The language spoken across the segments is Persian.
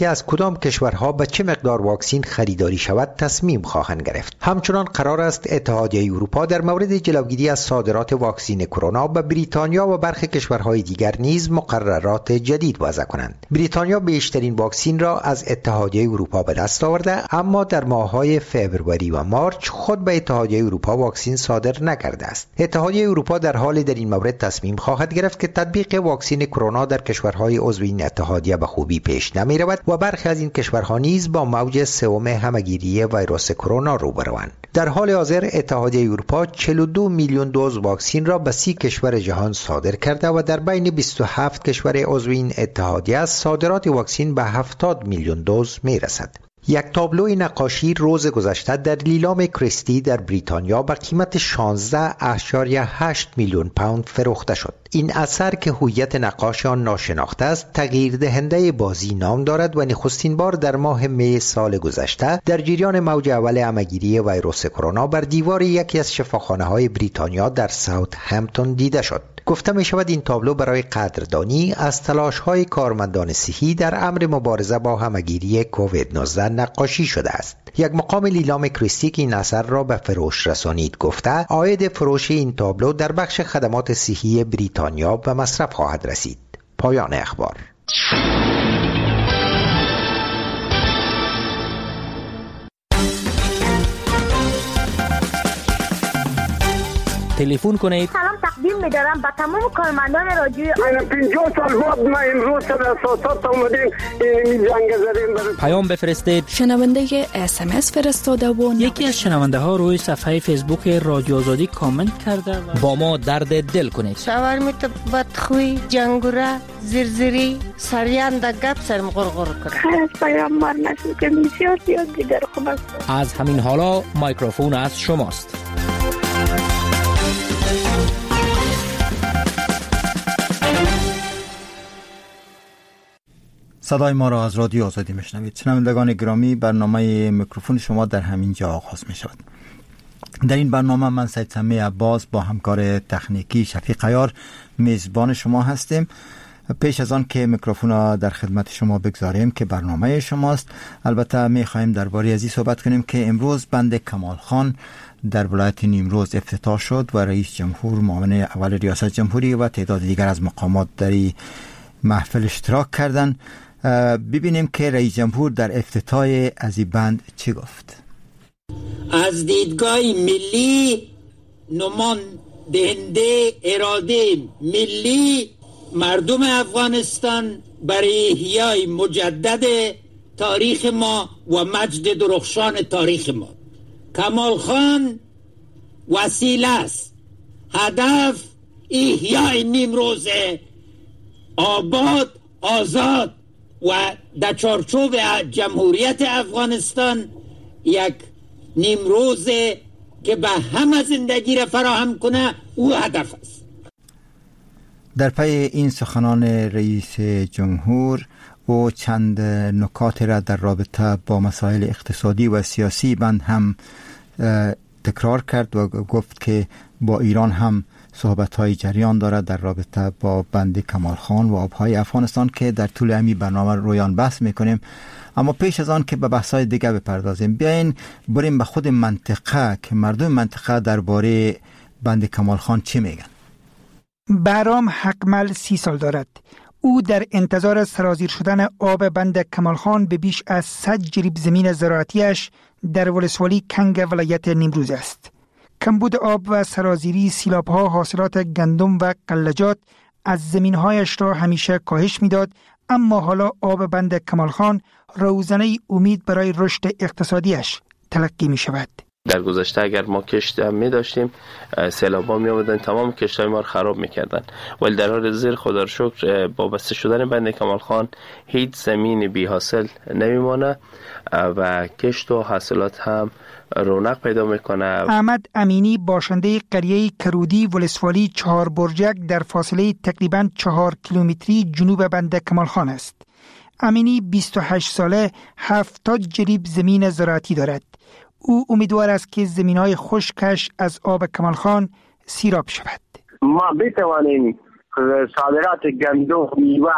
که از کدام کشورها به چه مقدار واکسن خریداری شود تصمیم خواهند گرفت. همچنان قرار است اتحادیه اروپا در مورد جلوگیری از صادرات واکسن کرونا به بریتانیا و برخی کشورهای دیگر نیز مقررات جدید وضع کنند. بریتانیا بیشترین واکسن را از اتحادیه اروپا به دست آورده، اما در ماه‌های فوریه و مارچ خود به اتحادیه اروپا واکسن صادر نکرده است. اتحادیه اروپا در حال در این مورد تصمیم خواهد گرفت که تطبیق واکسن کرونا در کشورهای عضو این اتحادیه به خوبی پیش نمی‌رود و برخی از این کشورها نیز با موج سوم همه‌گیری ویروس کرونا روبروند. در حال حاضر اتحادیه اروپا 42 میلیون دوز واکسن را به 30 کشور جهان صادر کرده و در بین 27 کشور عضو این اتحادیه صادرات واکسن به 70 میلیون دوز می‌رسد. یک تابلوی نقاشی روز گذشته در لیلام کریستی در بریتانیا به قیمت 16.8 میلیون پوند فروخته شد. این اثر که هویت نقاش آن ناشناخته است، تغییر دهنده بازی نام دارد و نخستین بار در ماه می سال گذشته در جریان موج اول همه‌گیری ویروس کرونا بر دیوار یکی از شفاخانه‌های بریتانیا در ساوت همپتون دیده شد. گفته می شود این تابلو برای قدردانی از تلاش‌های کارمندان صحی در امر مبارزه با همه‌گیری کووید 19 نقاشی شده است. یک مقام لیلام کریستی که این اثر را به فروش رسانید گفته عاید فروش این تابلو در بخش خدمات صحی بریتانیا به مصرف خواهد رسید. پایان اخبار. تلفن کنید. سلام تقدیم می‌دارم به تمام کارمندان رادیو. 50 سال بعد ما امروز سر اساسات اومدیم این جنگ زدیم. پیام بفرستید. شنونده SMS فرستاده و یکی از شنونده ها روی صفحه فیسبوک رادیو آزادی کامنت کرده و با ما درد دل کنید. شاور میت بدخوی جنگوره زرزری سریان د گپ سرم غرغر کرد. خیر پیام مار نشد که بسیار زیاد دیگر خوب است. از همین حالا میکروفون از شماست. صدای ما را از رادیو آزادی میشنوید. شنوندگان گرامی، برنامه میکروفون شما در همین جا آغاز می شود. در این برنامه من سید سمی عباس با همکار تکنیکی شفیق عیار میزبان شما هستیم. پیش از آن که میکروفون را در خدمت شما بگذاریم که برنامه شماست، البته می خواهیم درباره از این صحبت کنیم که امروز بند کمال خان در ولایت نیمروز افتتاح شد و رئیس جمهور، معاون اول ریاست جمهوری و تعداد دیگر از مقامات در این محفل اشتراک کردند. ببینیم که رئیس جمهور در افتتاح از این بند چی گفت. از دیدگاه ملی نمان دهنده اراده ملی مردم افغانستان برای احیای مجدد تاریخ ما و مجد درخشان تاریخ ما. کمال خان وسیله است، هدف احیای نیمروز آباد، آزاد و در چارچوب جمهوریت افغانستان یک نیمروز که به همه زندگی را فراهم کنه، او هدف است. در پی این سخنان رئیس جمهور او چند نکات را در رابطه با مسائل اقتصادی و سیاسی بند هم تکرار کرد و گفت که با ایران هم صحبت‌های جریان دارد در رابطه با بند کمال خان و آبهای افغانستان که در طول همین برنامه رویان بحث میکنیم. اما پیش از آن که به بحث‌های دیگه بپردازیم، بیاین بریم به خود منطقه که مردم منطقه درباره بند کمال خان چی میگن. بهرام حقمل 30 سال دارد. او در انتظار سرازیر شدن آب بند کمال خان به بیش از 100 جریب زمین زراعتیش در ولسوالی کنگ ولایت نیمروز است. کمبود آب و سرازیری سیلاب‌ها حاصلات گندم و قلجات از زمین‌هایش را همیشه کاهش می‌داد، اما حالا آب بند کمال خان روزنه امید برای رشد اقتصادیش تلقی می‌شود. در گذشته اگر ما کشت هم می داشتیم، سیلاب‌ها می آمدن تمام کشت‌های ما رو خراب می‌کردن، ولی در حال زیر خدا رو شکر با بسته شدن بند کمال خان هیچ زمین بی حاصل نمیمانه و کشت و حاصلات هم رونق پیدا میکنه. احمد امینی باشنده قریه کرودی ولسوالی 4 برجک در فاصله تقریباً 4 کیلومتری جنوب بند کمال خان است. امینی 28 ساله 70 جریب زمین زراعتی دارد. او امیدوار است که زمین‌های خشکش از آب کمال خان سیراب شود. ما بتوانیم صادرات گندم، میوه،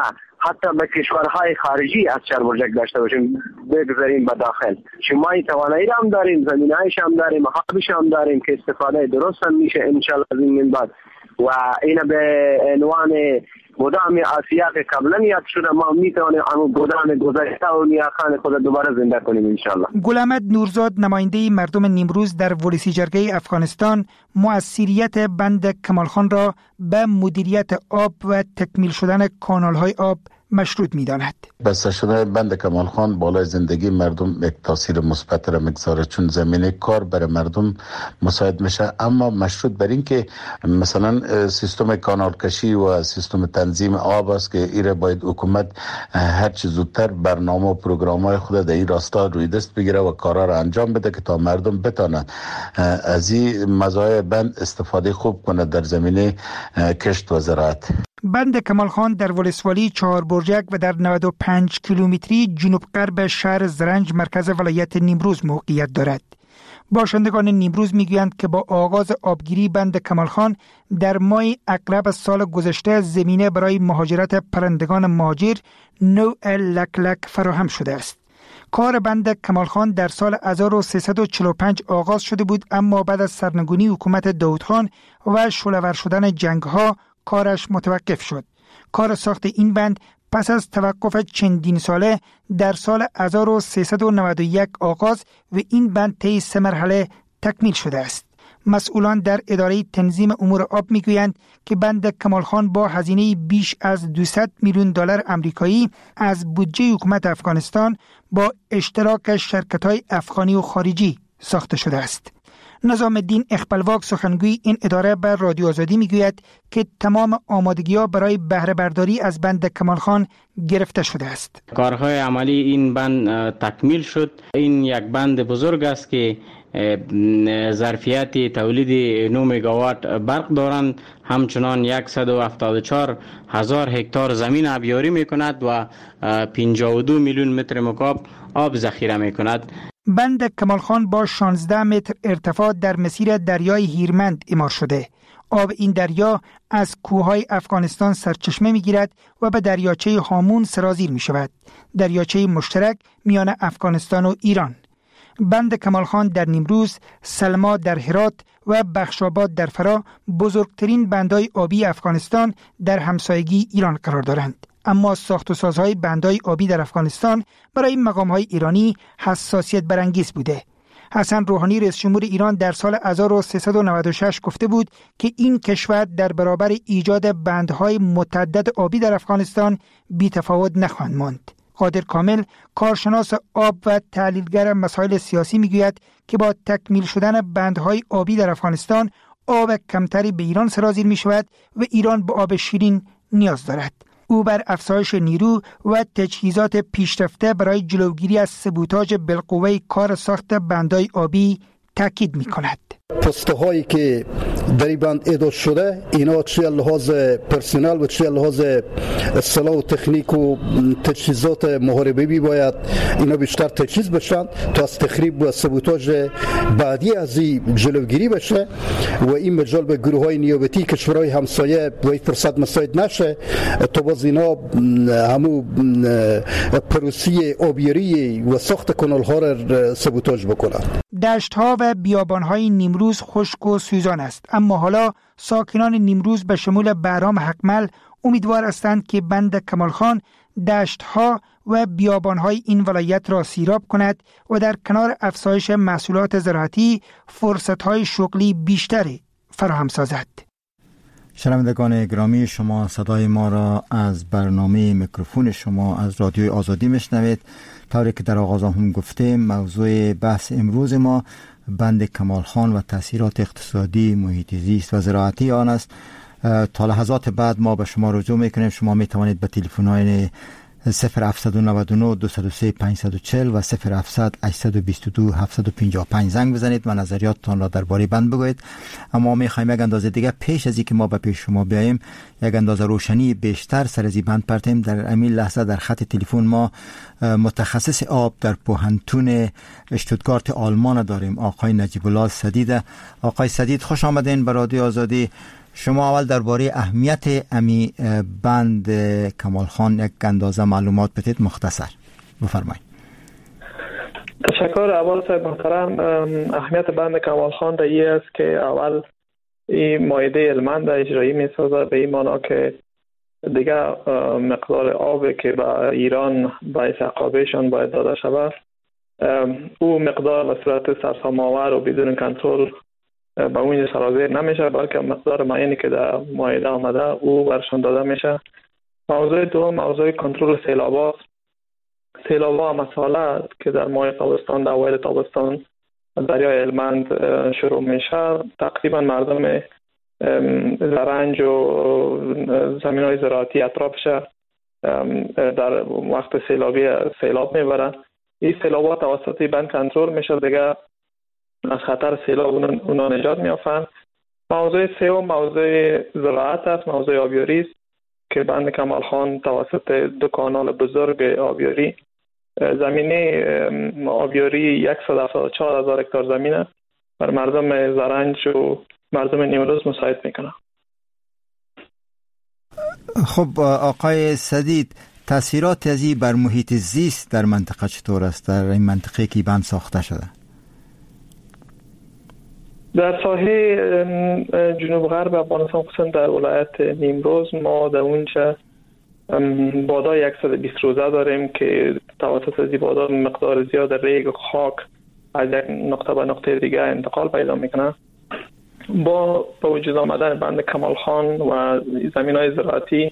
حتی به کشورهای خارجی از چهاربرجک داشته باشیم بگذاریم به داخل. شما این توانایی هم داریم، زمینه‌ایش هم داریم، آبش هم داریم که استفاده درست هم میشه ان شاء الله از این بعد. و این به عنوان گودام آسیا که قبلا یاد شده ما میتونیم اون گودام گذشته و نیاکان خود دوباره زنده کنیم ان شاء الله. گل احمد نورزاد نماینده مردم نیمروز در ورسی جرگه افغانستان مؤثریت بند کمالخان را به مدیریت آب و تکمیل شدن کانال‌های آب مشروط می‌داند. بسته شدن بند کمالخان بالای زندگی مردم یک تاثیر مثبت را می‌گذاره، چون زمینه کار برای مردم مساعد میشه، اما مشروط بر این که مثلا سیستم کانال کشی و سیستم تنظیم آب است که ایره باید حکومت هر چه زودتر برنامه و پروگرام‌های خود در این راستا روی دست بگیره و کارا را انجام بده که تا مردم بتونن از این مزایای بند استفاده خوب کنه در زمینه کشت و زراعت. بند کمالخان در ولسوالی چهاربرجک و در 95 کیلومتری جنوب غرب شهر زرنج مرکز ولایت نیمروز موقعیت دارد. باشندگان نیمروز میگویند که با آغاز آبگیری بند کمالخان در ماه اکرب سال گذشته زمینه برای مهاجرت پرندگان مهاجر نوع لکلک فراهم شده است. کار بند کمالخان در سال 1345 آغاز شده بود، اما بعد از سرنگونی حکومت داود خان و شعله‌ور شدن جنگ‌ها کارش متوقف شد. کار ساخت این بند پس از توقف چندین ساله در سال 1391 آغاز و این بند طی 3 مرحله تکمیل شده است. مسئولان در اداره تنظیم امور آب میگویند که بند کمالخان با هزینه بیش از 200 میلیون دلار آمریکایی از بودجه حکومت افغانستان با اشتراک شرکت‌های افغانی و خارجی ساخته شده است. نظام الدین اخپلواک سخنگوی این اداره بر رادیو آزادی میگوید که تمام آمادگی‌ها برای بهره برداری از بند کمالخان گرفته شده است. کارهای عملی این بند تکمیل شد. این یک بند بزرگ است که ظرفیت تولید 9 مگاوات برق دارند، همچنان 174,000 هکتار زمین آبیاری می‌کند و 52 میلیون متر مکعب آب ذخیره می‌کند. بند کمالخان با 16 متر ارتفاع در مسیر دریای هیرمند اعمار شده. آب این دریا از کوههای افغانستان سرچشمه می‌گیرد و به دریاچه هامون سرازیر می‌شود، دریاچه مشترک میان افغانستان و ایران. بند کمالخان در نیمروز، سلما در هرات و بخشاباد در فرا بزرگترین بندهای آبی افغانستان در همسایگی ایران قرار دارند. اما ساخت و سازهای بندهای آبی در افغانستان برای مقامهای ایرانی حساسیت برانگیز بوده. حسن روحانی رئیس جمهور ایران در سال 1396 گفته بود که این کشور در برابر ایجاد بندهای متعدد آبی در افغانستان بی‌تفاوت نخواهد ماند. قادر کامل، کارشناس آب و تحلیلگر مسائل سیاسی میگوید که با تکمیل شدن بندهای آبی در افغانستان آب کمتری به ایران سرازیر می شود و ایران به آب شیرین نیاز دارد. او بر افزایش نیرو و تجهیزات پیشرفته برای جلوگیری از سبوتاژ بالقوه کار ساخت بندهای آبی تاکید می کند. پسته هایی که در این بند اعداد شده اینا چه لحاظ پرسنل و چه لحاظ اصطلاح و تکنیک و تجهیزات محاربه‌ای باید اینا بیشتر تجهیز بشن تا از تخریب و سبوتاژ بعدی از این جلوگیری بشه و این مجال به گروه های نیابتی کشورهای همسایه و این فرصت مساعد نشه تا باز اینا همو پروسی آبیاری و ساخت کانال ها را سبوتاژ بکنن. دشت ها و بیابان های نیمروز خشک و سوزان است، اما حالا ساکنان نیمروز به شمول بهرام حقمل امیدوار هستند که بند کمالخان دشت ها و بیابان های این ولایت را سیراب کند و در کنار افزایش محصولات زراعتی فرصت های شغلی بیشتری فراهم سازد. شنوندگان گرامی، شما صدای ما را از برنامه میکروفون شما از رادیوی آزادی میشنوید. طوری که در آغاز هم گفتیم، موضوع بحث امروز ما بند کمالخان و تأثیرات اقتصادی، محیط زیست و زراعتی آن است. تا لحظات بعد ما به شما رجوع میکنیم. شما میتوانید به تلفن‌های 0799 203 540 و 0700 822 755 زنگ بزنید و نظریاتتان را درباره بند بگویید. اما میخوایم یک اندازه دیگه پیش از اینکه ما به پیش شما بیاییم یک اندازه روشنی بیشتر سر از این بند پرتیم. در همین لحظه در خط تلفن ما متخصص آب در پوهنتون اشتوتگارت آلمان داریم، آقای نجیب الله سدید. آقای سدید خوش آمدین به رادیو آزادی. شما اول درباره اهمیت امی بند کمال خان یک اندازه معلومات بدید مختصر بفرمایید. تشکر. اول صاحب محترم، اهمیت بند کمال خان در این است که اول این مایده هلمند اجرایی می سازد، به این معنا که دیگه مقدار آبی که به ایران باعث عقابهشان باید داده شود او مقدار به صورت سرسام‌آور و بدون کنترل به اون سرازیر نمیشه، بلکه مقدار معینی که در مایده آمده او برشان داده میشه. موضوع دوم موضوع کنترل سیلابات. سیلابا مسئله که در ماه تابستان، در اوایل تابستان دریای هلمند شروع میشه، تقریبا مردم زرنج و زمین‌های زراعتی اطرافش در وقت سیلابی سیلاب میبرن. این سیلابات توسط بند کنترل میشه، دیگه از خطر سیلاب اونا نجات میافن. موضوع سوم موضوع زراعت است، موضوع آبیاری است که بند کمال خان توسط دو کانال بزرگ آبیاری زمینه آبیاری 174,000 هکتار زمین است بر مردم زرنج و مردم نیمروز مساعد میکنه. خب آقای سدید، تاثیرات ازی بر محیط زیست در منطقه چطور است، در این منطقه که بند ساخته شده؟ در ساحه جنوب غرب افغانستان خصوصا در ولایت نیمروز ما در اونجا بادای 120 روزه داریم که توسط از بادار مقدار زیاد ریگ و خاک از یک نقطه به نقطه دیگه انتقال پیدا میکنه. با وجود آمدن بند کمال خان و زمین‌های زراعتی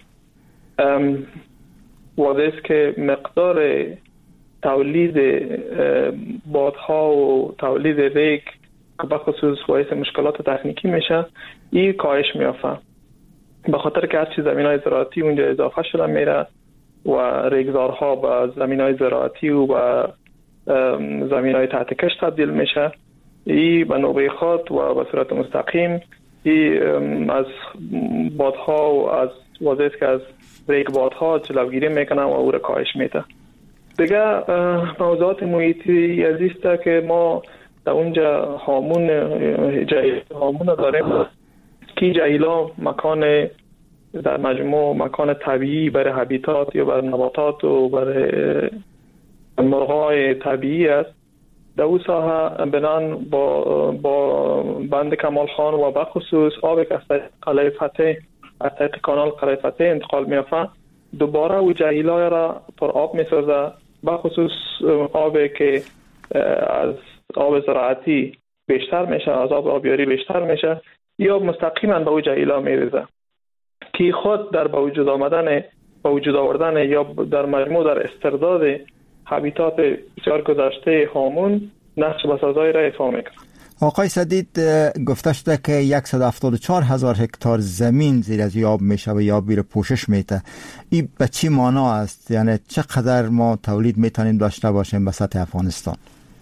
واضح است که مقدار تولید بادها و تولید ریگ که به خصوص باعث مشکلات تکنیکی میشه این کاهش میافته، به خاطر که هرچی زمین‌های زراعتی اونجا اضافه شده میره و ریگزارها به زمین‌های زراعتی و به زمین‌های تحت کش تبدیل میشه. این به نوبه خود و به صورت مستقیم این از بادها و از واضح است که از ریگ بادها جلوگیری میکنه و او را کاهش میده. دیگه موضوعات محیطی زیست که ما در اونجا هامون داریم که جهیلا مکان در مجموع مکان طبیعی برای هابیتات یا برای نباتات و برای مرغای طبیعی است. در اون ساحه بنان با بند کمال خان و بخصوص آب که از قلعه فتح از طریق کانال قلعه فتح انتقال می‌یافت دوباره او جهیلا را پر آب می‌سازه، بخصوص آبی که از آب زراعتی بیشتر میشه، از آب آبیاری بیشتر میشه یا مستقیما به او جهیلا میریزه که خود در با وجود آوردن یا در مجموع در استرداد هابیتات بسیار گذشته هامون نقش بسازای را ایفا میکنه. آقای سدید گفته شده که 174,000 هکتار زمین زیر از آب میشه و آبی رو پوشش میده. این به چی معنا است؟ یعنی چقدر ما تولید میتونیم داشته باشیم به سطح افغانستان؟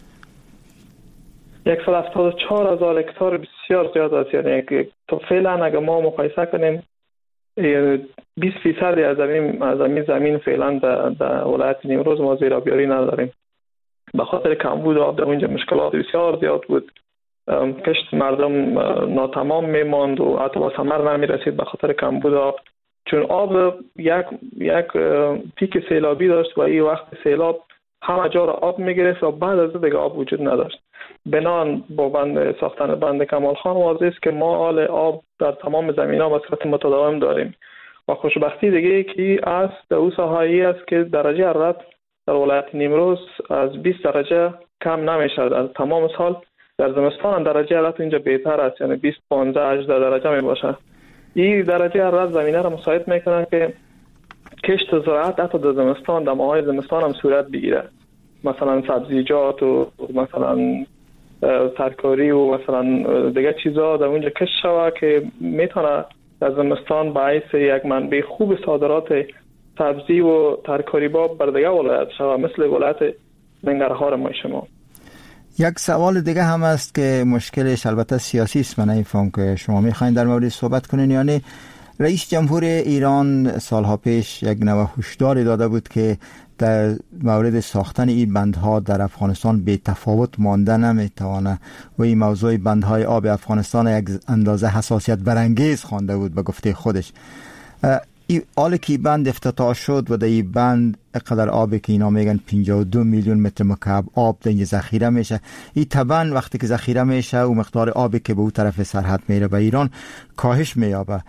174,000 هکتار بسیار زیاد است. یعنی تا فعلا اگر ما مقایسه کنیم 20% از زمین فعلا در ولایت نیمروز ما زیر آبیاری نداریم. به خاطر کمبود آب در اونجا مشکلات بسیار زیاد بود. کشت مردم ناتمام میماند و حتی با ثمر نمیرسید به خاطر کمبود آب، چون آب یک پیک سیلابی داشت و این وقت سیلاب همه جا را آب میگرفت و بعد از دیگه آب وجود نداشت. بنان با ساختن بند کمال خان واضح است که ما حال آب در تمام زمین‌ها به صورت متداوم داریم و خوشبختی دیگه که است در اون ساحه‌ای است که درجه حرارت در ولایت نیمروز از 20 درجه کم نمیشه در تمام سال. در زمستان درجه حرارت اینجا بهتر است، یعنی 20 15 18 درجه می باشه. این درجه حرارت زمینه را مساعد میکنه که کشت و زراعت حتی در زمستان در ماهای زمستان هم صورت بگیره، مثلا سبزیجات و مثلا ترکاری و مثلا دیگه چیزا در اونجا کشت شوه که میتونه در زمستان باعث یک منبع خوب صادرات سبزی و ترکاری باب بر دیگه ولایت شوه، مثل ولایت ننگرهار ما شما. یک سوال دیگه هم است که مشکلش البته سیاسی است، من نمی‌فهمم که شما میخواین در مورد صحبت کنین. یعنی رئیس جمهور ایران سالها پیش یک نوع هشداری داده بود که در مورد ساختن این بندها در افغانستان به تفاوت مانده نمیتوانه و این موضوع بندهای آب افغانستان یک اندازه حساسیت برانگیز خوانده بود به گفته خودش. حالا که بند افتتاح شد و در این بند اقدر آبی که اینا میگن 52 میلیون متر مکعب آب در اینجا ذخیره میشه. این طبعا وقتی که ذخیره میشه و مقدار آبی که به اون طرف سرحد میره به ایران کاهش مییابه.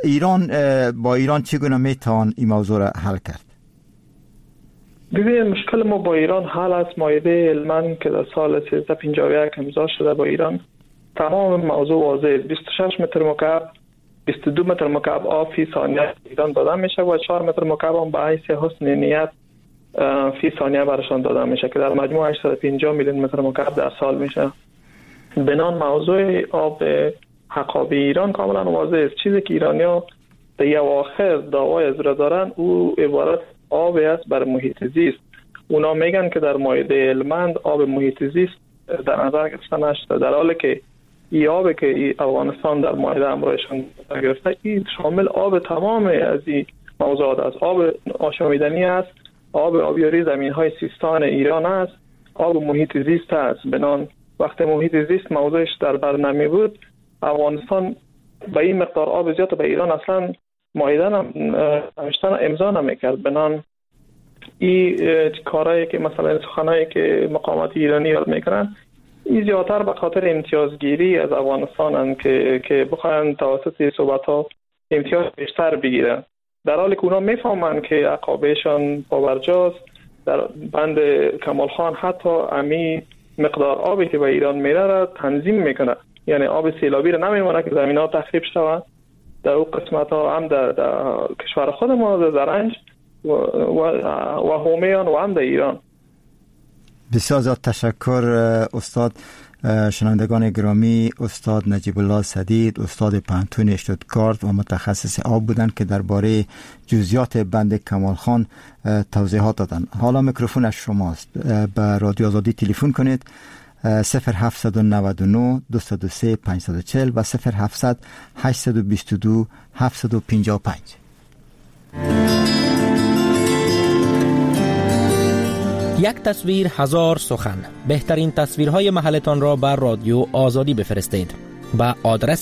با ایران چگونه میتوان این موضوع را حل کرد؟ ببین مشکل ما با ایران حل است. مایده هلمند که در سال 1351 امضا شده با ایران تمام موضوع واضح. 26 متر مکعب 22 متر مکعب آب فی ثانیه ایران داده میشه و 4 متر مکعب هم به حیث حسن نیت فی ثانیه برشان داده میشه که در مجموع 850 میلیون متر مکعب در سال میشه. بنان موضوع آب حقابی ایران کاملا واضح است. چیزی که ایرانی‌ها در اواخر دعوای از را دارن او عبارت آب است بر محیط زیست. اونا میگن که در مایده هلمند آب محیط زیست در نظر گرفته نشده، در حالی که این آب که افغانستان در مایده امروزشان گرفته این شامل آب تمام از این موضوعات است. آب آشامیدنی است، آب آبیاری زمین‌های سیستان ایران است، آب محیط زیست است. بنان وقتی محیط زیست موضوعش در بر نمی بود افغانستان به این مقدار آب زیاد به ایران اصلا مایده امضا نمی‌کرد. بنان این کارهایی که مثلا سخنایی که مقامات ایرانی یاد میکنن این زیادتر به خاطر امتیازگیری از افغانستان هستند که بخواهند توسط صحبت‌ها امتیاز بیشتر بگیرن، در حالی که اونا میفهمند که عقابهشان پابرجاست. در بند کمال خان حتی امی مقدار آبی که به ایران میره را تنظیم میکنه، یعنی آب سیلابی را نمیمونه که زمین‌ها تخریب شود. در اون قسمت‌ها هم در کشور خود ما در زرنج و هومیان و هم در ایران. بسیار زیاد تشکر استاد. شنوندگان گرامی، استاد نجیب الله سدید استاد پانتون اشتوتگارت و متخصص آب بودند که درباره جزئیات بند کمال خان توضیحات دادند. حالا میکروفون شماست. به رادیو آزادی تلفن کنید 0799 203 540 و 0700 822 755. یک تصویر هزار سخن. بهترین تصویرهای محلتان را بر رادیو آزادی بفرستید به آدرس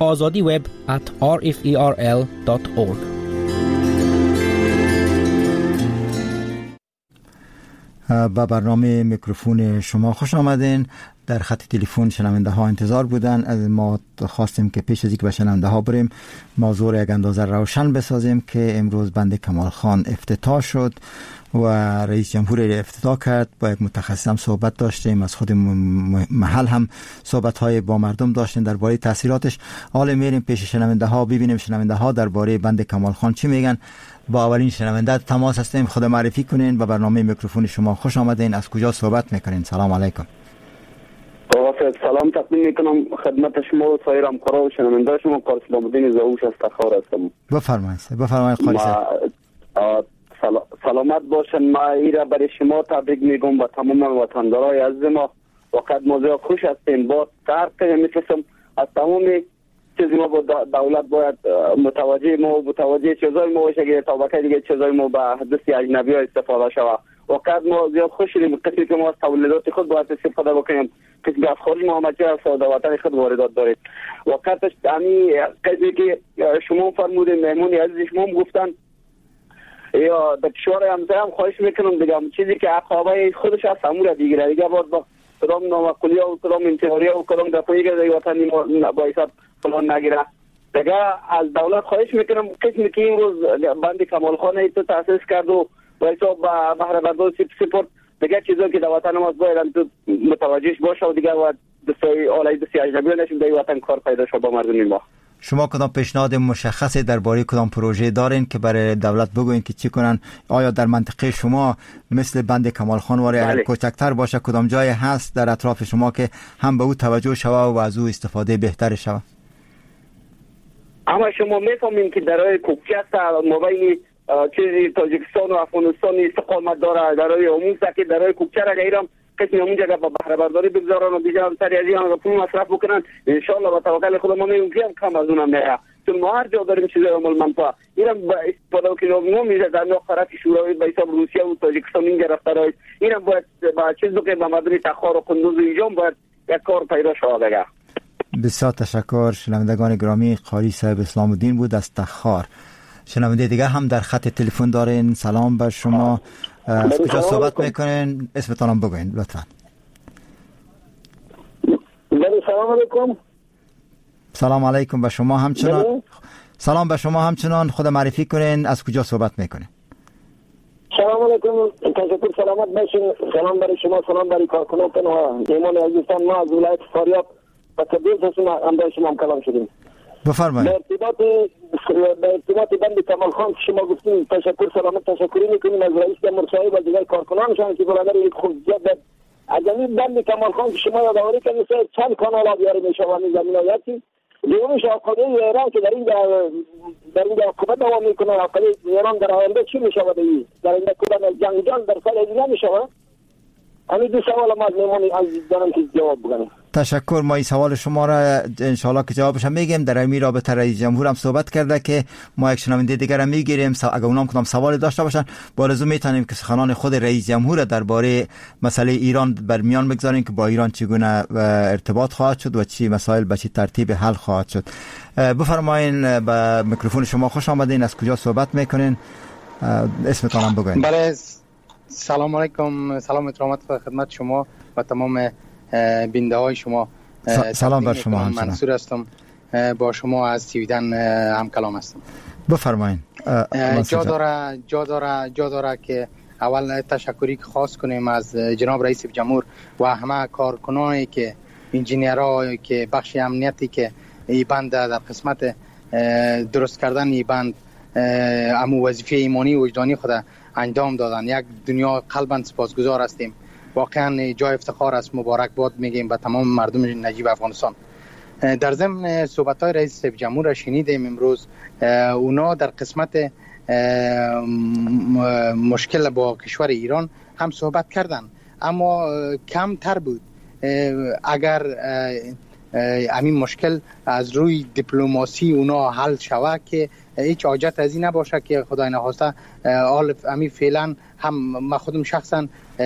azadiweb@rferl.org. با برنامه میکروفون شما خوش آمدین. در خط تلفن شنونده ها انتظار بودن. از ما خواستیم که پیش از اینکه به شنونده ها بریم موضوع را یک اندازه روشن بسازیم که امروز بند کمال خان افتتاح شد و رئیس جمهور افتتاح کرد. با یک متخصص هم صحبت داشتیم، از خود محل هم صحبت های با مردم داشتیم درباره تاثیراتش. حالا میریم پیش شنونده ها ببینیم شنونده ها درباره بند کمال خان چی میگن. با اولین شنونده تماس هستیم. خود معرفی کنین. با برنامه میکروفون شما خوش آمدین. از کجا صحبت میکنین؟ سلام علیکم. سلام تقدیم میکنم خدمت شما و سایر همکارا و شنونده شما. قاری سلام‌الدین زاوش از تخار هستم. بفرمایید قاری صاحب. سلامت باشن. ما ایرا برای شما تبریک میگم و تمام وطندارای عزیز ما. وقت موضوع خوش هستیم. با ترک میتونم از تمام چیزی ما با دولت باید متوجه چیزای ما باشه که طبقه دیگه چیزای ما به دست اجنبی ها استفاده شود. وقت ما زیاد خوش شدیم قسمی که ما از تولیدات خود باید استفاده بکنیم، قسمی از خارج ما همه چیز از وطن خود واردات دارید. وقتش امی قسمی که شما فرمودین مهمونی عزیز شما هم گفتن یا در کشور همسایه هم خواهش میکنم دیگه چیزی که عقابه خودش از همون را بگیره دیگه با کدام نامعقولی و کدام انتحاری و کدام دفعی که در وطن ما باعث فلان نگیره دیگه. از دولت خواهش میکنم قسمی که این روز بند کمال خان تو تاسیس کرد و باعث با بهره بردار سپورت دیگه چیزایی که در وطن ما باید تو متوجهش باشه و دیگه و دستای آلای دستی اجنبی نشیم در وطن کار پیدا شد با مردم ما. شما کدام پیشنهاد مشخصی درباره کدام پروژه دارین که برای دولت بگوین که چی کنن؟ آیا در منطقه شما مثل بند کمال خان واره اگر کوچکتر باشه کدام جای هست در اطراف شما که هم به او توجه شوه و از او استفاده بهتر شوه؟ اما شما میفهمین که در کوچک ما بین چیزی تاجیکستان و افغانستان استقامت داره، درای عموم که درای کوچر اگر ایران قسمی همون جگه با بهره برداری بگذارن و دیگه هم سری از این پول مصرف بکنن، انشالله با توکل خدا ما میگیم که کم از اونم نه، چون ما هر جا داریم چیزای عمل منفعه ایران با استفاده که نو میشه در نو خرافی شوروی به حساب روسیه و تاجیکستان اینجا رفته راه ایران باید با چیز که با مدن تخار و قندوز و اینجا باید یک کار پیدا شود دیگه. بسیار تشکر. شنوندگان گرامی، قاری صاحب اسلام الدین بود از تخار. شنونده دیگه هم در خط تلفن دارین. سلام بر شما، از کجا صحبت میکنین؟ اسمتون هم بگوین لطفا. سلام علیکم. سلام علیکم به شما همچنان. سلام به شما همچنان، خود معرفی کنین، از کجا صحبت میکنین؟ سلام علیکم، تشکر، سلامت باشین. سلام برای شما، سلام برای کارکنان و ایمان عزیزان. ما از ولایت فاریاب و تبریز هستیم، همراه شما هم کلام شدیم. بفرمایید. به ارتباط بند کمال خان که شما گفتین تشکر، سلامت تشکری میکنیم از رئیس جمهور صاحب و دیگر کارکنانشان که برادر یک خصوصیت در اجمی بند کمال خان که شما یادآوری کردید چند کانال آبیاری میشه و زمینایتی دومیش عقده ایران که در این عقبه دوام میکنه. عقده ایران در آینده چی میشه در این کدام جنگجان در سال دیگه میشه؟ همین دو سوال ما از میمونی از دارم که جواب بگنیم. تشکر. ما این سوال شما را انشاءالله که جوابش هم میگیم. در این رابطه رئیس جمهور هم صحبت کرده که ما یک شنونده دیگر هم میگیریم، اگر اونام کدام سوال داشته باشن با لزوم میتونیم که سخنان خود رئیس جمهور درباره مسئله ایران بر میان بگذاریم که با ایران چگونه ارتباط خواهد شد و چی مسائل به چه ترتیب حل خواهد شد. بفرمایین، به میکروفون شما خوش آمدین. از کجا صحبت میکنین؟ اسمتون هم بگوین. بله، سلام علیکم. سلام احترامات خدمت شما و تمام بیننده های شما. سلام بر شما. منصور هستم، با شما از تیویدن هم کلام هستم. بفرمایید. جا داره که اول تشکری خاص کنیم از جناب رئیس جمهور و همه کارکنانی که انجینیرها که بخش امنیتی که این بند در قسمت درست کردن این بند امو وظیفه ایمانی و وجدانی خود انجام دادن. یک دنیا قلباً سپاسگزار هستیم. واقعا جای افتخار است. مبارکباد میگیم به تمام مردم نجیب افغانستان. در ضمن صحبت‌های رئیس جمهور را شنیدیم امروز. اونا در قسمت مشکل با کشور ایران هم صحبت کردن، اما کم تر بود. اگر همین مشکل از روی دیپلماسی اونا حل شود که هیچ حاجت از این نباشه که خدای نخواسته همین فعلا هم من خودم شخصا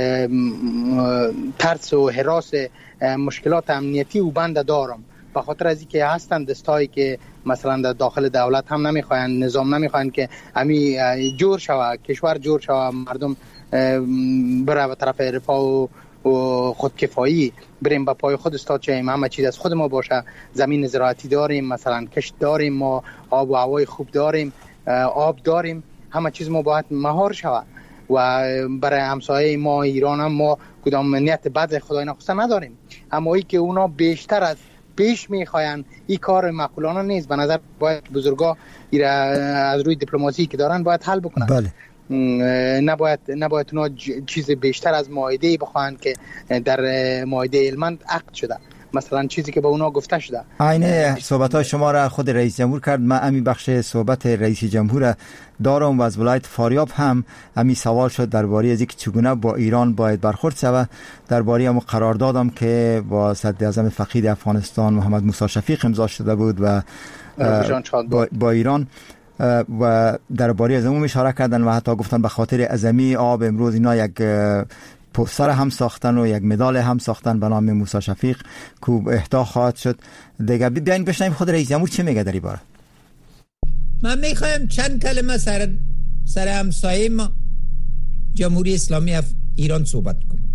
ترس و هراس مشکلات امنیتی و بند دارم، به خاطر از اینکه هستند دستایی که مثلا در داخل دولت هم نمیخواین، نظام نمیخواین که همین جور شود، کشور جور شود، مردم بره به طرف رفاه و خودکفایی، بریم با پای خود استاد شیم، همه چیز از خود ما باشه. زمین زراعتی داریم، مثلا کشت داریم، ما آب و هوای خوب داریم، آب داریم، همه چیز ما باید مهار شود. و برای همسایه ما ایران هم ما کدام نیت بد خدای نخواسته نداریم، اما ای که اونا بیشتر از پیش میخواین این کار معقولانه نیست. به نظر باید بزرگا از روی دیپلماسی که دارن باید حل بکنن. بله. نباید اونا چیز بیشتر از معاهده بخواهند که در معاهده علمند عقد شده، مثلا چیزی که به اونا گفته شده. عین صحبت‌های شما را خود رئیس جمهور کرد. من همین بخش صحبت رئیس جمهور دارم و از ولایت فاریاب هم همین سوال شد درباره از اینکه چگونه با ایران باید برخورد شود. درباره هم قراردادم که با صدر اعظم فقید افغانستان محمد موسی شفیق امضا شده بود و با ایران و درباره از اون اشاره کردن و حتی گفتن به خاطر عظمی آب امروز اینا یک پوستر هم ساختن و یک مدال هم ساختن به نام موسی شفیق که اهدا خواهد شد. دیگه بیاین بشنویم خود رئیس جمهور چه میگه در این باره. من میخوایم چند کلمه سر همسایه ما جمهوری اسلامی ایران صحبت کنم.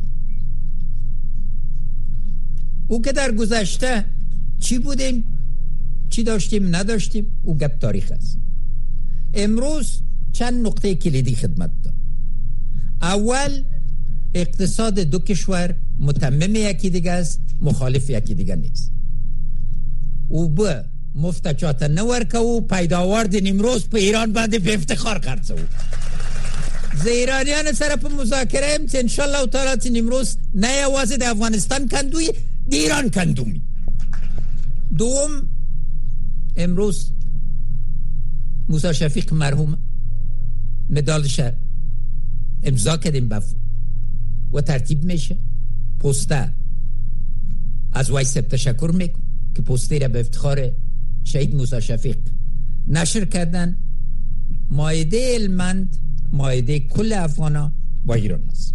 او که در گذشته چی بودیم، چی داشتیم، نداشتیم، او گپ تاریخ است. امروز چند نقطه کلیدی خدمت داد. اول، اقتصاد دو کشور متمم یکی دیگه است، مخالف یکی دیگه نیست. او به مفتچات نورکه و پیداوارد نیمروز په ایران باندې په افتخار خرڅو. زه ایرانیان سره په مذاکره یم چې انشاءالله تعالی چې نیمروز نه یوازې د افغانستان کندوی، د ایران کندومی. دوم، امروز موسی شفیق مرحوم مدالش امضا کردیم و ترتیب میشه. پوسته از وای سب تشکر میکنم که پوسته را به افتخار شهید موسی شفیق نشر کردن. مایده علمند، مایده کل افغانا با ایران است.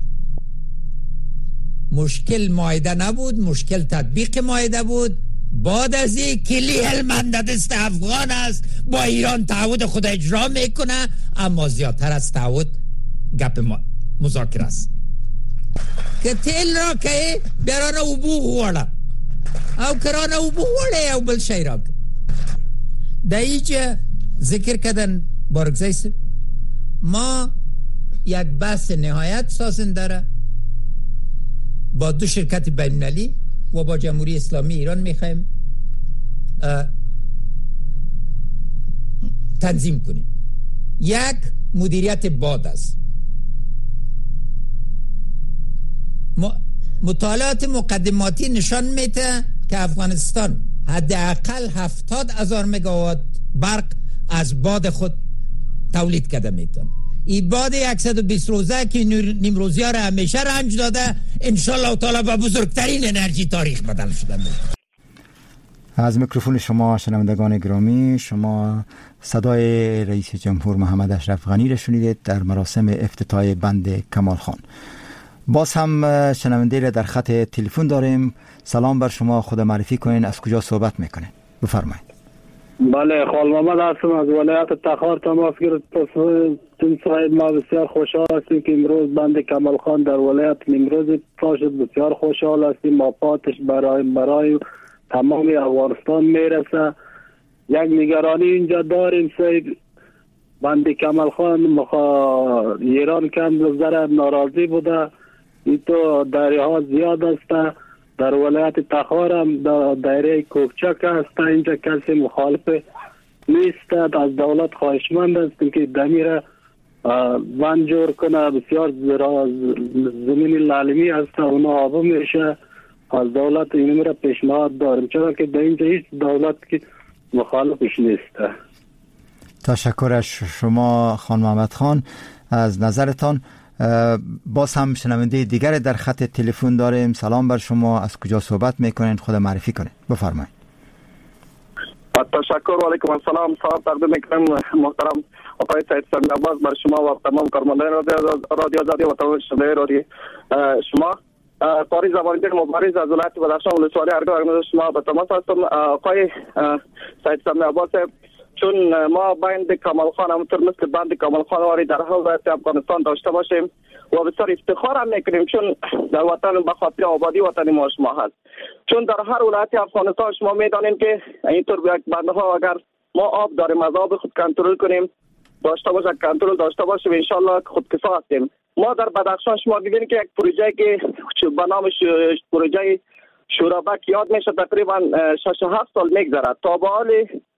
مشکل مایده نبود، مشکل تطبیق مایده بود. بعد از این کلی علمند دست افغان است، با ایران تعهد خود اجرا میکنه، اما زیادتر از تعهد گپ مذاکره است. که تیل را که برانه او بو غوڑا او کرانه او بو غوڑه او بل شای را در ایجا ذکر کردن بارگزیس ما یک بحث نهایت سازن داره با 2 شرکت بین‌المللی و با جمهوری اسلامی ایران میخوایم تنظیم کنیم. یک مدیریت باد است. مطالعات مقدماتی نشان میده که افغانستان حداقل 70,000 مگاوات برق از باد خود تولید کرده میتونه. این باد 120 روزه که نیمروزی ها را همیشه رنج داده، انشالله تعالی با بزرگترین انرژی تاریخ بدل شده میتونه. از میکروفون شما شنوندگان گرامی، شما صدای رئیس جمهور محمد اشرف غنی را شنیدید در مراسم افتتاح بند کمال خان. باز هم شنونده را در خط تلفن داریم. سلام بر شما، خود معرفی کنین، از کجا صحبت میکنین؟ بفرمایید. بله، خال محمد هستم از ولایت تخار تماس گرفتم. ما بسیار خوشحال هستیم که امروز بند کمال خان در ولایت نیمروز افتتاح شد. بسیار خوشحال هستیم. مفاتش برای تمام افغانستان میرسه. یک نگرانی اینجا داریم سید بند کمال خان ایران کم ذره ناراضی بوده. این تو دایره ها زیاد است. در ولایت تخار هم دایره کوکچک است. اینجا کسی مخالف نیست. از دولت خواهشمند است که دمیر بند جور کنه. بسیار زمین لالمی است، اونا آبو میشه. از دولت این را پیشنهاد داریم، چرا که در اینجا هیچ دولت که مخالفش نیست. تشکر از شما خان محمد خان از نظرتان. باز هم شنونده دیگر در خط تلفن داریم. سلام بر شما، از کجا صحبت میکنین؟ خود معرفی کنین، بفرمایید. تشکر و علیکم السلام. سلام تقدیم میکنم محترم آقای سید سمی عباس بر شما و تمام کارمندان رادیو آزادی و تمام شنوندگان رادیو شما. طاری زبان‌دین مبارز از ولایت بدخشان ولسوالی ارگار شما به تماس هستم. آقای سید سمی عباس، چون ما بند کمال خان همونطور مثل بند کمال خان واری در ولایت افغانستان داشته باشیم و بسیار افتخار هم میکنیم، چون در وطن به خاطر آبادی وطن ما شما هست. چون در هر ولایت افغانستان شما میدانیم که اینطور یک بنده ها اگر ما آب داریم از آب خود کنترل کنیم داشته باشه، کنترل داشته باشیم، انشالله خودکفا هستیم. ما در بدخشان شما دیدین که یک پروژه که به نام پروژه شورابک یاد میشه تقریبا 6-7 سال میگذره، تا به حال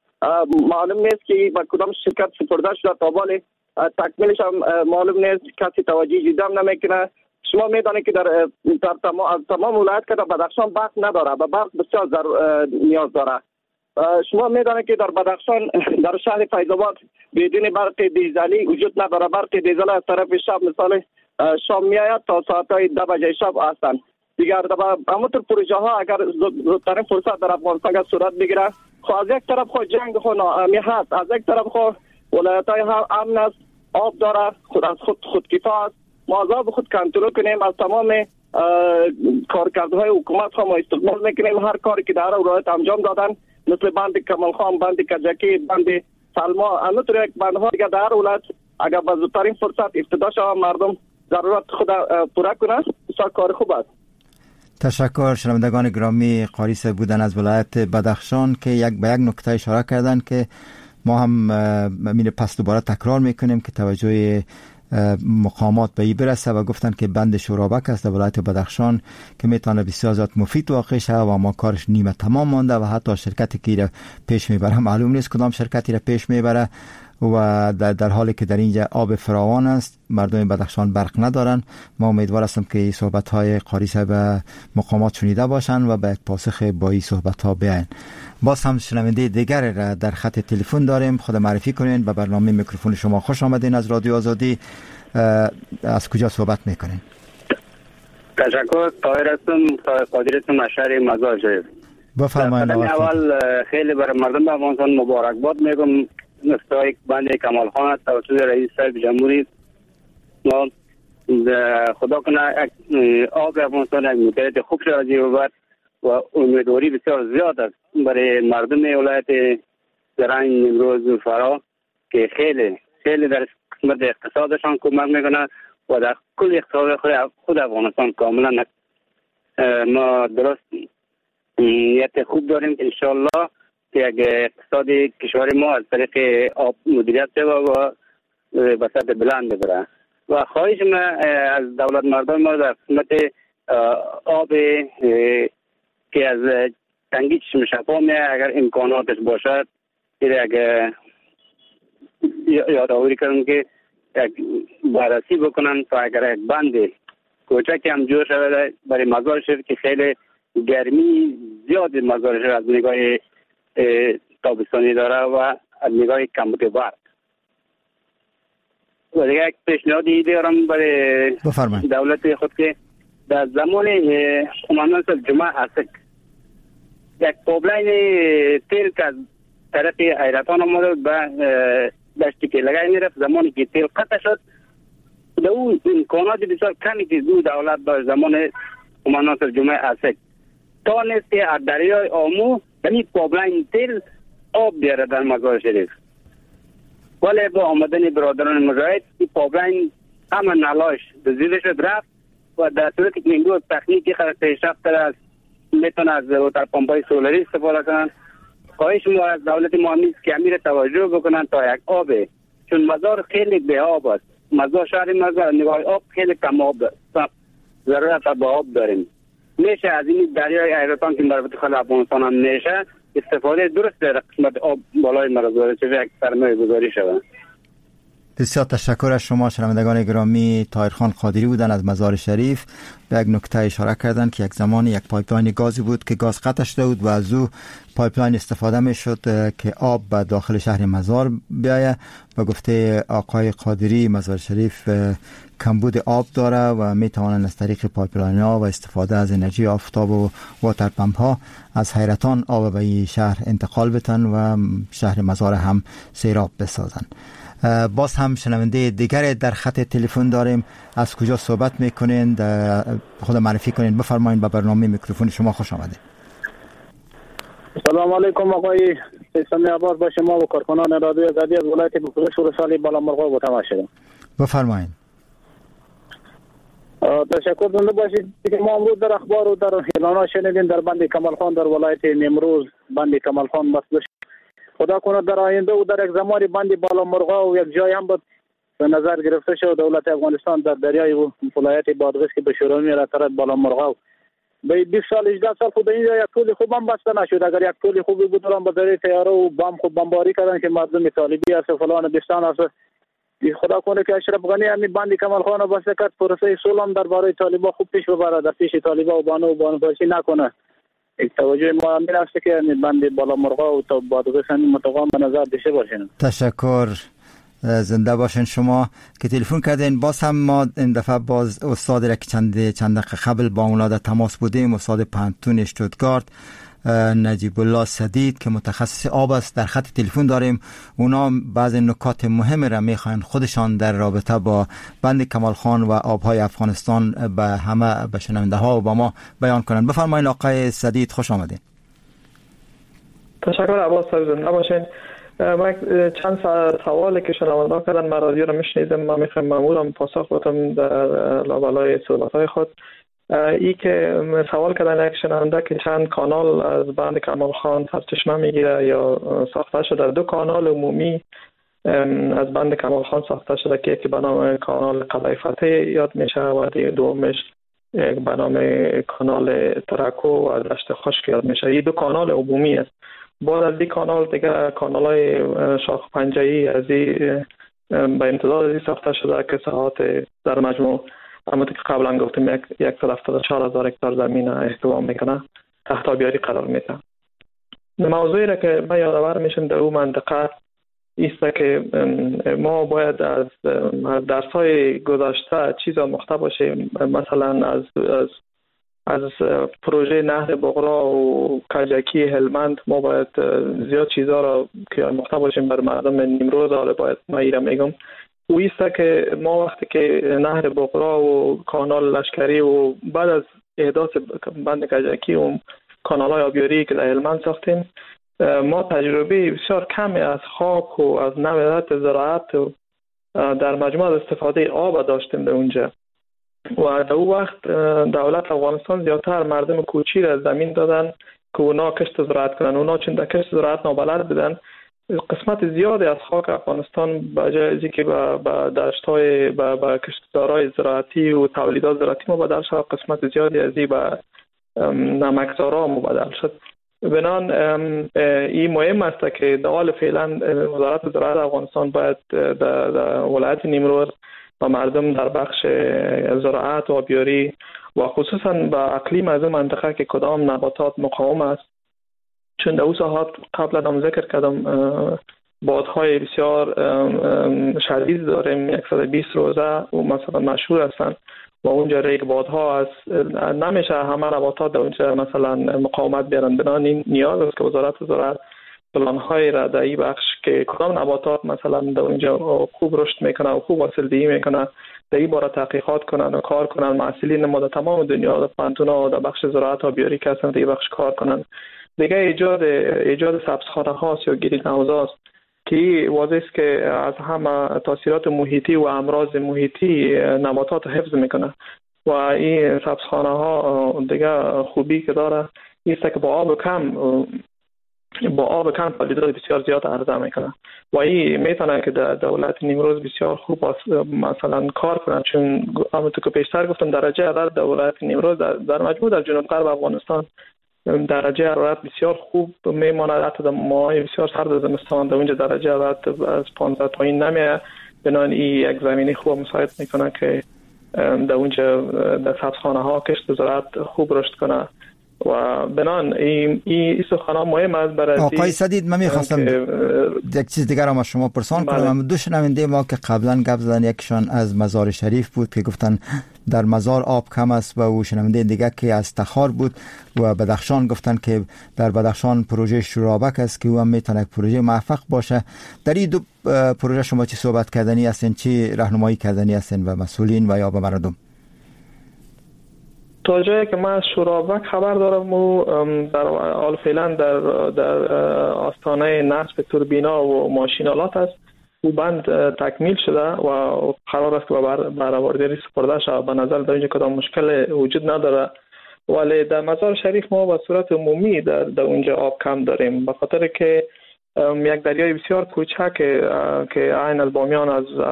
معلوم نیست که به کدام شرکت سپرده شده، تا به حال تکمیلش هم معلوم نیست، کسی توجه دیدم نمیکنه. شما میدانید که در تمام ولایت که در بدخشان برق نداره و برق بسیار نیاز داره. شما میدانید که در بدخشان در شهر فیض‌آباد بدون برق دیزلی وجود نداره. برق دیزل از طرف شب مثال شام میآید تا ساعت‌های 10 بجه شب هستند. دیگر همونطور پروژه ها اگر زودترین فرصت در افغانستان صورت بگیره، از یک طرف خود جنگ خود ناامنی هست، از یک طرف خود ولایت‌های امن است، آب داره، خود از خودکفا است. ما از آب خود کنترل کنیم، از تمام کارکردهای حکومت ها ما استقبال میکنیم. هر کاری که در ولایت انجام دادن مثل بند کمال خان، بند کجکی، بند سلما، همونطور یک بندها دیگه در ولایت اگر به زودترین فرصت افتتاح شود مردم ضرورت خود پوره کنند، بسیار کار خوب است. تشکر. شنوندگان گرامی، قاری صاحب بودن از ولایت بدخشان که به یک نکته اشاره کردن که ما هم پس دوباره تکرار میکنیم که توجه مقامات به این برسه و گفتن که بند شورابک است در ولایت بدخشان که میتونه بسیار زیاد مفید واقع شه و ما کارش نیمه تمام مانده و حتی شرکتی که پیش میبره معلوم نیست کدام شرکتی را پیش میبره و در حالی که در اینجا آب فراوان است، مردم بدخشان برق ندارن. ما امیدوار هستم که صحبت های قاری صاحب مقامات شنیده باشن و به پاسخ با این صحبت ها بیاین. باز هم شنونده دیگر را در خط تلفن داریم. خود معرفی کنین. به برنامه میکروفون شما خوش آمدین. از رادیو آزادی از کجا صحبت میکنین؟ تشکر. طاهر هستم، قادری هستم از شهر مزار شریف. بفرمایید. اول خیلی برای مردم افغانستان مبارکباد میگم. استایک بند کمال خان توسط رئیس صاحب جمهوری. ما خدا کنه آب افغانستان یک موقعیت خوب شد از این بعد و امیدواری بسیار زیاد است برای مردم ولایت زرنج، نیمروز و فرا که خیلی در قسمت اقتصادشان کمک میکنه و در کل اقتصاد خود افغانستان کاملا ما درست نیت خوب داریم که انشالله که اقتصاد کشور ما از طریق آب مدیریت و به سطح بلند ببره و خواهش ما از دولت مردم ما در قسمت آب که از تنگی چشم شفا اگر امکاناتش باشد اگر یادآوری کنم که بررسی بکنن تا اگر یک بند کوچکی هم جور شود برای مزار شریف که خیلی گرمی زیاد مزار شریف از نگاه تابستانی داره و از نگاه کمبود برق. و دیگه یک پیشنهادی دارم برای دولت خود که در زمان قماندان جمعه اسک یک پایپلاین تیل که از طرف ایرتان آمده به دشتی که لگای میرفت، زمانی که تیل قطع شد در اون امکانات بسیار کمی که دو دولت داشت زمان قماندان جمعه اسک تانست که از دریای آمو یعنی پایپلاین تیل آب بیاره در مزار شریف. ولی با آمدن برادران مجاهد این پایپلاین همه نلاش دزدیده شد رفت و در صورتی که امروز تکنیکی پیشرفت است میتونه از واتر پمپ‌های سولری استفاده کنن. خواهش ما از دولت ما نیست که امیر توجه بکنن تا یک آب، چون مزار خیلی به آب است. مزار شهر مزار نگاه آب خیلی کم آب است، ضرورت به آب داریم. میشه از این دریای ایرتان که مربوط خود افغانستان هم میشه استفاده درست در قسمت آب بالای مرزهای چه یک سرمایه گذاری شود. بسیار تشکر از شما. شنوندگان گرامی، طاهرخان قادری بودن از مزار شریف. به یک نکته اشاره کردن که یک زمانی یک پایپلاین گازی بود که گاز قطع شده بود و از او پایپلاین استفاده می شد که آب به داخل شهر مزار بیایه و گفته آقای قادری مزار شریف کمبود آب داره و می توانند از طریق پایپلاین ها و استفاده از انرژی آفتاب و واتر پمپ ها از حیرتان آب به این شهر انتقال بتن و شهر مزار هم سیراب بسازن. باز هم شنونده دیگر در خط تلفن داریم. از کجا صحبت میکنین؟ خود معرفی کنین. بفرمایید. به برنامه میکروفون شما خوش آمدید. سلام علیکم آقای اسلامی آباد با شما و کارکنان رادیو آزادی از ولایت بخشش ورسالی بالامرغاب و تماشا. بفرمایید. تشکر زنده باشید که ما امروز در اخبار و در اعلانات شنیدیم در بند کمال خان در ولایت نیمروز بند کمال خان مسئول خدا کنه در آینده و در یک زمانی بند بالامرغاب و یک جای هم به نظر گرفته شد دولت افغانستان در دریای ولایت بادغیس که به شوروی را طرف بالامرغاب به 20 سال 18 سال خود اینجا یک طول خوب هم بسته نشد. اگر یک طول خوبی بود اون به ذریعه طیاره و بم خود بمباری کردن که مردم طالبی است فلان بستان است. خدا کنه که اشرف غنی همین بند کمال خان رو بسته کرد پروسه صلح هم درباره طالبان خوب پیش ببره، در پیش طالبان و بانوباشی نکنه. یک توجه ما همین است که همین بند بالامرغاب و تا بادغیس همین متقام به نظر داشته باشین. تشکر. زنده باشین شما که تلفن کردین. باز هم ما این دفعه باز استاد را که چند دقیقه قبل با اونا در تماس بودیم، استاد پانتون اشتوتگارت نجیب الله سدید که متخصص آب است در خط تلفن داریم. اونا بعضی نکات مهم را میخواین خودشان در رابطه با بند کمال خان و آبهای افغانستان به همه به شنونده ها و با ما بیان کنند. بفرمایید آقای سدید، خوش آمدین. تشکر عباس صاحب، زنده باشین. من چند سوالی که شنونده کردن من رادیو رو میشنیدم، من میخوام مامورم پاسخ بدم در لابلای صحبت‌های خود. ای که سوال کردن یک شنونده که چند کانال از بند کمال خان سرچشمه میگیره یا ساخته شده. 2 کانال عمومی از بند کمال خان ساخته شده که یکی به نام کانال قلعه فتح یاد میشه و دیگه دومش به نام کانال ترکو و دشت خشک یاد میشه. این 2 کانال عمومی است بعد از این کانال دیگه کانال‌های شاخ پنجه‌ای از این به امتداد از ساخته شده که ساحات در مجموع همونطور که قبلا گفتم 174,000 هکتار زمین احتوا میکنه تحت آبیاری قرار میده. موضوعی را که من یادآور میشم در اون منطقه ایست که ما باید از درس‌های گذشته چیزا مخته باشیم. مثلا از پروژه نهر بغرا و کجکی هلمند ما باید زیاد چیزا را که مخته باشیم بر مردم نیمروز. حالا باید ما ایرا میگم او ایست که ما وقتی که نهر بغرا و کانال لشکری و بعد از احداث بند کجکی و کانال‌های آبیاری که در هلمند ساختیم ما تجربه بسیار کمی از خاک و از نوعیت زراعت و در مجموع استفاده آب داشتیم در اونجا و در اون وقت دولت افغانستان زیادتر مردم کوچی را زمین دادن که اونا کشت زراعت کنن. اونا چون در کشت زراعت نابلد بودن قسمت زیادی از خاک افغانستان به جای از اینکه به دشت‌های به کشتزارهای زراعتی و تولیدات زراعتی مبادل شد قسمت زیادی از این به نمکزارها مبادل شد. بنان این مهم است که در حال فعلا وزارت زراعت افغانستان باید در ولایت نیمروز و مردم در بخش زراعت و آبیاری و خصوصا به اقلیم از منطقه که کدام نباتات مقاوم است، چون در اون ساحات قبلا هم ذکر کردم بادهای بسیار شدید داریم 120 روزه و مثلا مشهور هستند و اونجا ریگ بادها است. نمیشه همه نباتات در اونجا مثلا مقاومت بیارن. بنابراین این نیاز است که وزارت زراعت پلان‌های را در این بخش که کدام نباتات مثلا در اونجا خوب رشد میکنه و خوب حاصلدهی میکنه در این باره تحقیقات کنن و کار کنن. مسئولین ما در تمام دنیا در پانتونا و در بخش زراعت آبیاری که هستن در این بخش کار کنن. دیگه ایجاد سبزخانه هاست یا گرین هاوس هاست که واضح است که از همه تاثیرات محیطی و امراض محیطی نباتات حفظ میکنه و این سبزخانه ها دیگه خوبی که داره است که با آب کم تولیدات بسیار زیاد عرضه میکنه و این میتونه که در دولت نیمروز بسیار خوب مثلا کار کنه، چون همونطور که پیشتر گفتم درجه حرارت دولت نیمروز در مجموع در جنوب غرب افغانستان درجه حرارت بسیار خوب میماند. حتی در ماهای بسیار سرد زمستان در اونجا درجه حرارت از 15 پایین نمیه. بنابراین این یک زمینی خوب مساعد میکنه که در اونجا در سبزخانه ها کشت زراعت خوب رشد کنه و بنابراین این سخنان مهم است برای آقای سدید. من میخواستم یک چیز دیگر هم از شما پرسان کنم. دو شنونده ما که قبلا گپ زدن یکشان از مزار شریف بود که گفتن در مزار آب کم است و او شنونده دیگه که از تخار بود و بدخشان گفتن که در بدخشان پروژه شورابک است که او هم میتونه یک پروژه موفق باشه. در این دو پروژه شما چی صحبت کردنی هستین، چی راهنمایی کردنی هستین به مسئولین و یا به مردم؟ تا جایی که من از شورابک خبر دارم و در حال فعلا در آستانه نصب توربینا و ماشینالات است. او بند تکمیل شده و قرار است که برآوردگی سپرده شود. به نظر در اینجا کدام مشکل وجود نداره، ولی در مزار شریف ما به صورت عمومی در اونجا آب کم داریم، به خاطر که یک دریای بسیار کوچک که عین از بامیان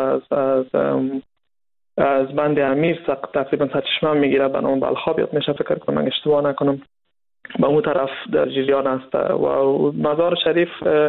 از بند امیر تقریبا سرچشمه میگیره به نام بلخاب یاد میشه، فکر کنم اشتباه نکنم، به اون طرف در جریان است و مزار شریف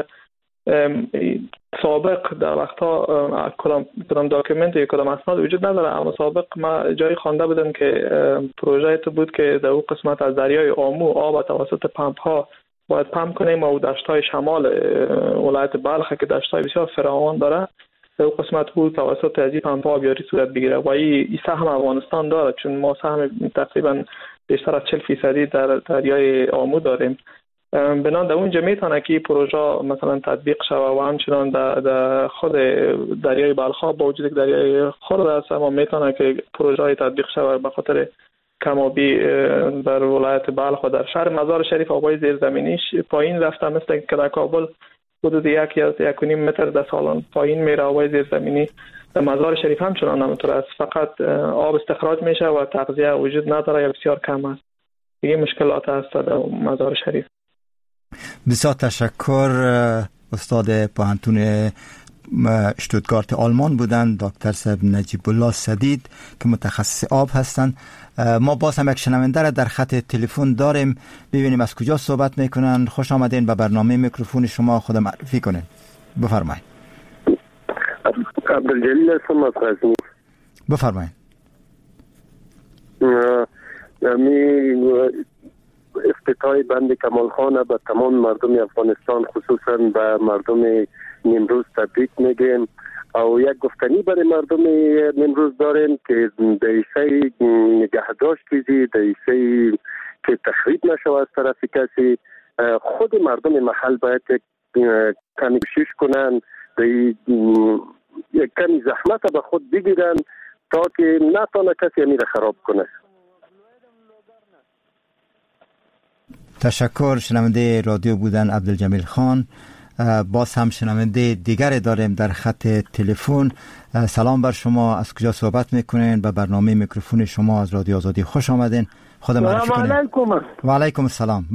سابق در وقتا کدام داکیومنت یا کدام اسناد وجود نداره، اما سابق ما جایی خوانده بودم که پروژه تو بود که در اون قسمت از دریای آمو آب توسط پمپ ها باید پمپ کنیم و دشت‌های شمال ولایت بلخ که دشت‌های بسیار فراوان داره در اون قسمت بود توسط از این پمپ ها آبیاری صورت بگیره و این سهم افغانستان داره، چون ما سهم تقریبا بیشتر از 40% در دریای آمو داریم. بنان در اونجا میتونه که پروژه مثلا تطبیق شود و همچنان در خود دریای بلخاب با وجود دریای خرد است اما میتونه که پروژه تطبیق شود، به خاطر کمابی در ولایت بلخ و در شهر مزار شریف آبای زیرزمینیش پایین رفته، مثل که در کابل حدود 1.5 متر در سالن پایین میره آبای زیرزمینی. در مزار شریف همچنان همونطور است، فقط آب استخراج میشه و تغذیه وجود نداره یا بسیار کم است. این مشکلات هست در مزار شریف. بسیار تشکر استاد پوهنتون اشتوتگارت آلمان بودند، دکتر صاحب نجیب الله سدید که متخصص آب هستند. ما باز هم یک شنونده را در خط تلفن داریم، ببینیم از کجا صحبت میکنن. خوش آمدین به برنامه میکروفون شما، خود معرفی کنین. بفرمایید. عبدالجلیل هستم از غزنی. بفرمایید. افتتاح بند کمالخان به تمام مردم افغانستان خصوصا به مردم نیمروز تبریک میگیم و یک گفتنی برای مردم نیمروز داریم که در ایسای نگهداشت کیزی، در ایسای که تخریب نشود از طرف کسی، خود مردم محل باید کمی کوشش کنن، یک کمی زحمت به خود بگیرن تا که نتونه کسی امیر خراب کنه. تشکر. شنونده رادیو بودن عبدالجمیل خان. باز هم شنونده دیگر داریم در خط تلفن. سلام بر شما، از کجا صحبت میکنین؟ به برنامه میکروفون شما از رادیو آزادی خوش آمدین. خود معرفی کنین. و علیکم السلام.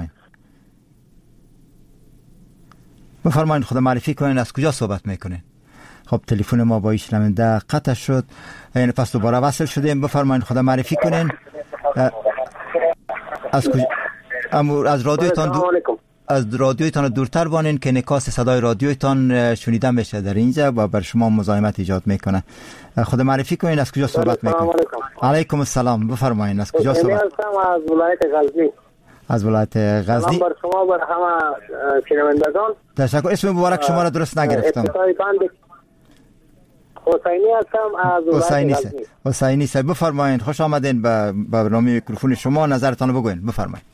بفرمایید خود معرفی کنین، از کجا صحبت میکنین؟ خب تلفن ما با این شنونده قطع شد، یعنی پس دوباره وصل شدیم. بفرمایید خود معرفی کنین. از کجا؟ از رادیویتان دورتر بانین که نکاس صدای رادیویتان شنیده میشه در اینجا و بر شما مزاحمت ایجاد میکنه. خود معرفی کنین، از کجا صحبت میکنین؟ علیکم السلام. بفرمایید از کجا صحبت؟ از ولایت غزنی. از ولایت غزنی. سلام بر شما، بر همه شنوندگان. تشکر. اسم مبارک شما را درست نگرفتم. حسینی هستم از ولایت غزنی. حسینی صاحب بفرمایید. خوش آمدین به برنامه میکروفون شما، نظرتان بگوین. بفرمایید.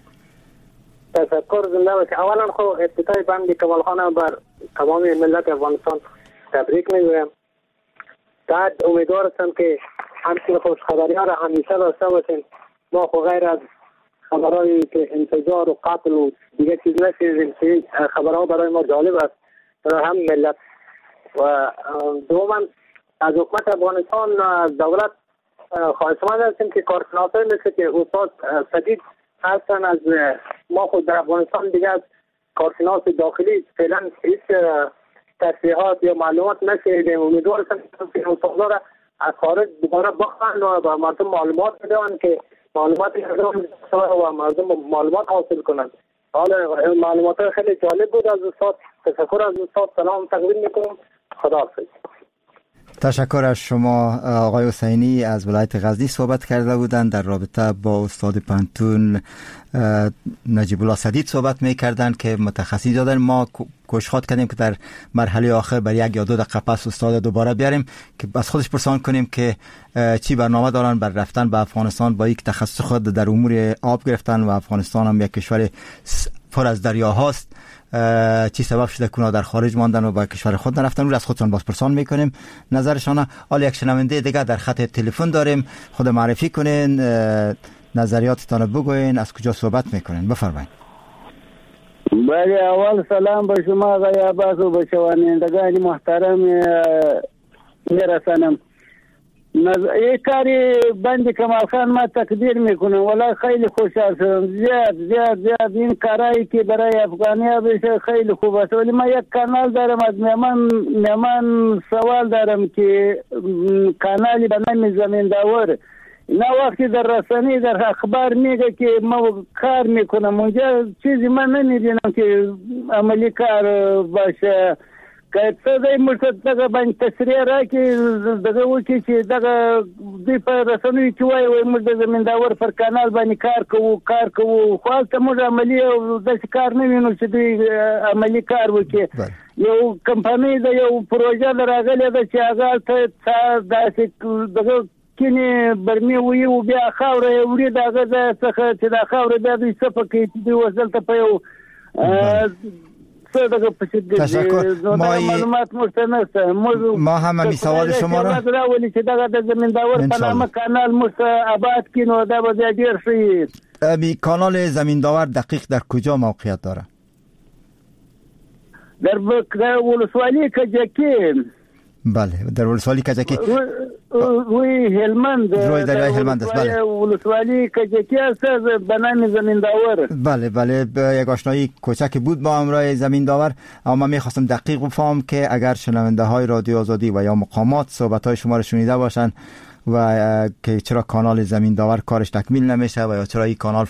تشکر. زنده باشید. اولا خب افتتاح بند کمالخان بر تمام ملت افغانستان تبریک میگویم. بعد امیدوار هستم که همچین خوشخبری ها را همیشه داشته باشین. ما خب غیر از خبرهایی که انفجار و قتل و دیگه چیز نشیدیم، خبرها برای ما جالب است برای هم ملت. و دوما از حکومت افغانستان، از دولت خواهشمند هستیم که کارشناسایی مثل که استاد سدید هستن از ما خود در افغانستان دیگه از کارشناس داخلی فعلا هیچ تصریحات یا معلومات نشیدیم. امیدوار هستم که استادها را از خارج دوباره بخوان و به مردم معلومات بدهند که معلومات و مردم معلومات حاصل کنند. حالا معلومات خیلی جالب بود از استاد. تشکر از استاد. سلام تقدیم میکنم. خداحافظ. تشکر از شما. آقای حسینی از ولایت غزنی صحبت کرده بودند، در رابطه با استاد پانتون نجیب الله سدید صحبت میکردند که متخصصی دادن. ما کوشش کردیم که در مرحله آخر برای 1 یا 2 دقیقه پس استاد دوباره بیاریم که از خودش پرسان کنیم که چی برنامه دارن بر رفتن به افغانستان با یک تخصص خود در امور آب گرفتن و افغانستان هم یک کشور پر از دریا هاست. چی سبب شده که اونا در خارج ماندن و با کشور خود نرفتن؟ رو از خودتان بازپرسان میکنیم نظرشان. حالا یک شنونده دیگه در خط تلفن داریم، خود معرفی کنین، نظریاتتان بگوین، از کجا صحبت میکنین؟ بفرمایید. بله، اول سلام به شما آقای عباس و به شنوندگان محترم میرسانم. این کاری بند کمالخان ما تقدیر میکنم، ولی خیلی خوشحال شدم. زیاد این کارایی که برای افغانیا بشه خیلی خوب است. ولی ما یک کانال دارم، از میمان سوال دارم که کانالی به نام زمین داور اینا وقتی در رسانه در اخبار میگه که ما کار میکنم، اونجا چیزی من نمیبینم که عملی کار باشه. که څه دی مرتد دغه باندې تشریح راکړي دغه وکړي چې دغه دوی په رسنیو کې وایي موږ د زمینداور پر کانال باندې کار کوو خو هلته موږ عملي او داسې کار نه وینو چې دوی عملي کار وکړي. یو کمپنۍ د یو پروژه د راغلی ده چې هغه هلته داسې دغه کینې برمې وي او بیا خاوره یې وړي د هغه ځای څخه چې دا خاوره بیا دوی څه پکوي چې دوی اوس دلته په یو تشکر. ما هم سوال شما را ولی چې دغه د زمینداور په نامه کانال موږ آباد کړي نو دا به ډېر ښه. کانال زمینداور دقیق در کجا موقعیت داره؟ در ولسوالی کجکی. بله در ولسوالی کجکی روی هلمند روی دریای هلمند است. بله ولسوالی کجکی است به نام زمین داور. بله یک آشنایی کوچکی بود با امرای زمین داور. اما من میخواستم دقیق بفهم که اگر شنونده های رادیو آزادی و یا مقامات صحبت های شما رو شنیده باشن و که چرا کانال زمین داور کارش تکمیل نمیشه و یا چرا این کانال